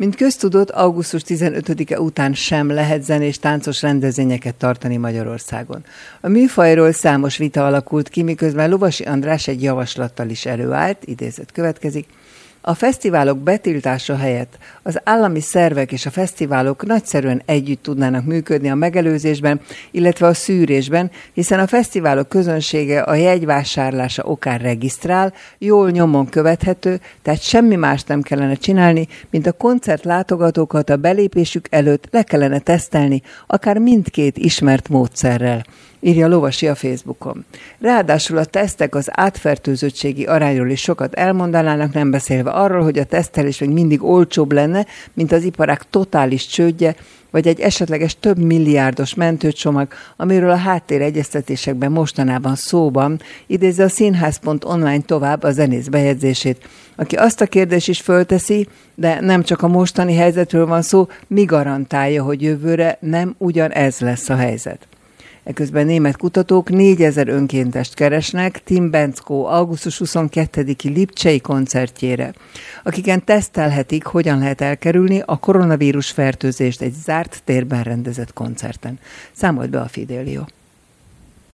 Mint köztudott, augusztus 15-e után sem lehet zenés táncos rendezvényeket tartani Magyarországon. A műfajról számos vita alakult ki, miközben Lovasi András egy javaslattal is előállt, idézet következik. A fesztiválok betiltása helyett az állami szervek és a fesztiválok nagyszerűen együtt tudnának működni a megelőzésben, illetve a szűrésben, hiszen a fesztiválok közönsége a jegyvásárlása okán regisztrál, jól nyomon követhető, tehát semmi mást nem kellene csinálni, mint a koncert látogatókat a belépésük előtt le kellene tesztelni, akár mindkét ismert módszerrel, írja Lovasi a Facebookon. Ráadásul a tesztek az átfertőzöttségi arányról is sokat elmondanának, nem beszélve arról, hogy a tesztelés még mindig olcsóbb lenne, mint az iparág totális csődje, vagy egy esetleges több milliárdos mentőcsomag, amiről a háttéregyeztetésekben mostanában szóban, idézze a színház.online tovább a zenész bejegyzését, aki azt a kérdést is fölteszi, de nem csak a mostani helyzetről van szó, mi garantálja, hogy jövőre nem ugyanez lesz a helyzet. Eközben német kutatók 4000 önkéntest keresnek Tim Benczko augusztus 22-i lipcsei koncertjére, akiken tesztelhetik, hogyan lehet elkerülni a koronavírus fertőzést egy zárt térben rendezett koncerten. Számolt be a Fidelio.